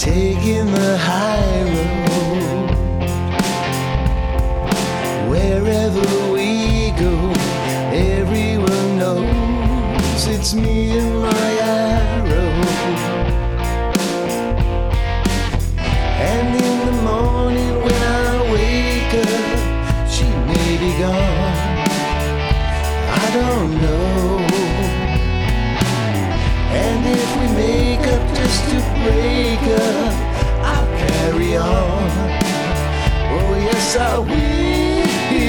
taking the high road. Wherever we go, everyone knows it's me and my arrow. And in the morning when I wake up, she may be gone, I don't know. And if we make up just to break up, I'll carry on. Oh yes, I will.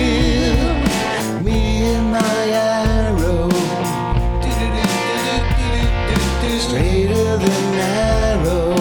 Me and my arrow, straighter than arrow.